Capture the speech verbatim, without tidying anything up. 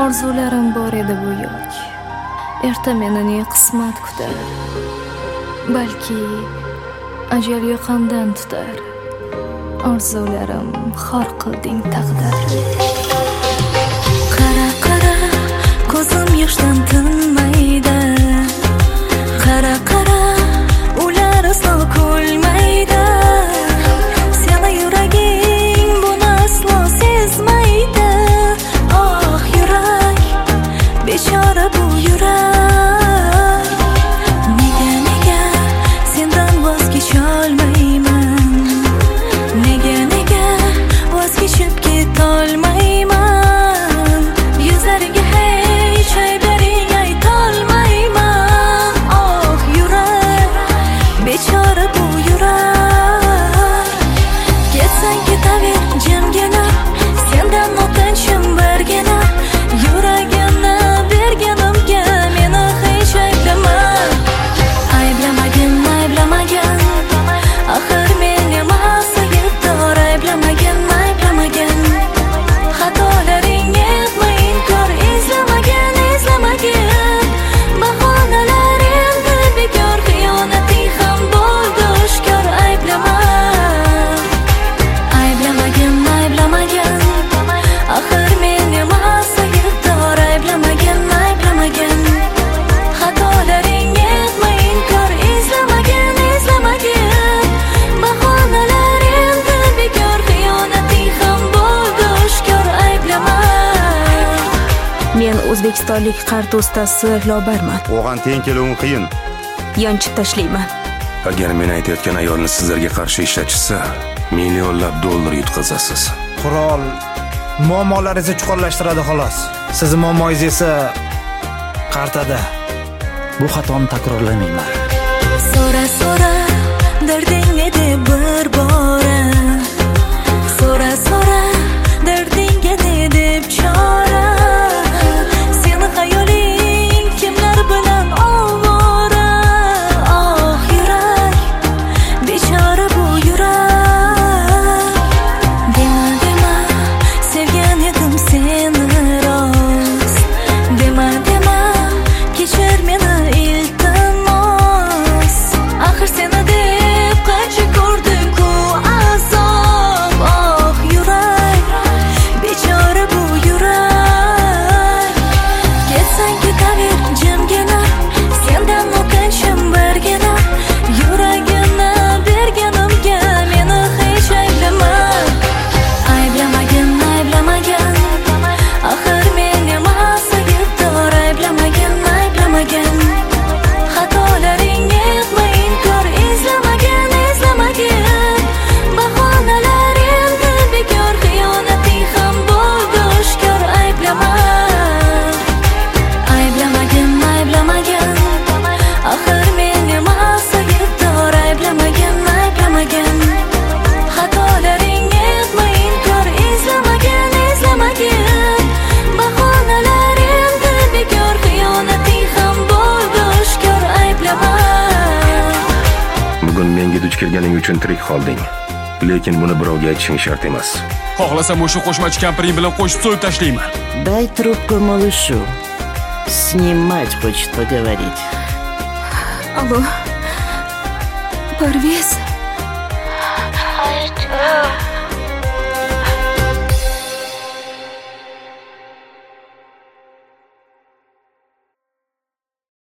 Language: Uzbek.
Orzularim bor edi bu yo'q. Erta meni ne qismat kutar. Balki ajal yoqamdan tutar. Orzularim xor qilding taqdir. Qara qara ko'zim yoshdan tinmaydi. Qara qara ular aslo kulmaydi. Seni yuraging buni aslo sezmaydi. Oh yurak, bechora bu yurak. Nega nega sendan voz kecholmayman? Nega nega voz kechib ketolmayman? Yuzlariga hech ayblaring aytolmayman. Oh yurak, bechora bu yurak. Ketsang ketaver jimgina, sendan o'tinchim birgina. Yuragimni berganimga meni hech ayblama. Ayblamagin, ayblamagin, axir men emas aybdor. Ayblamagin, ayblamagin, xatolaring etma inkor. Izlamagin, izlamagin, bahonalar endi bekor. Xiyonating ham bo'ldi oshkor. Ayblama, ayblamagin, ayblamagin, axir men emas aybdor. Ayblamagin, ayblamagin, xatolaring etma inkor. Izlamagin, izlamagin, bahonalar endi bekor. Xiyonating ham bo'ldi oshkor. Ayblama. Men o'zbekistonlik qarta ustasi Lobarman. O'g'an teng keluvim qiyin. Yonchib tashlayman. Agar men aytayotgan ayolni sizlarga qarshi ishlatishsa, millionlab dollar yutqazasiz. Qurol muammolaringizni chuqurlashtiradi xolos. Sizning muammoingiz esa qartada. Bu xatoni takrorlamayman. So'ra so'ra dardingni deb bir bora. So'ra so'ra dardingga ne deb chora. Seni xayoling kimlar bilan ovora. Oh yurak, bechora bu yurak. Dema dema sevgan edim seni rost. Dema dema kechir meni iltimos. Axir seni deb qancha ko'rdim-ku azob. Oh yurak, bechora bu yurak. Ketsang ketaver jimgina, sendan o'tinchim birgina. Yuragimni berganimga meni hech ayblama. Ayblamagin, ayblamagin, axir men emas aybdor. Ayblamagin, ayblamagin, xatolaring etma inkor. Izlamagin, izlamagin, bahonalar endi bekor. Xiyonating ham bo'ldi oshkor. Ayblama, ayblamagin, ayblamagin, axir men emas aybdor. Ayblamagin, ayblamagin, xatolaring etma inkor. Izlamagin, izlamagin, bahonalar endi bekor. Xiyonating ham bo'ldi oshkor. Ayblama. Bugun menga duch kelganing uchun tirik qolding. Lekin buni birovga aytishing shart emas. Xohlasam o'sha qo'shmachi kampiring bilan qo'shib so'yib tashlayman. Дай трубку малышу. С ним мать хочет поговорить. Алло, Parvez. Ayt.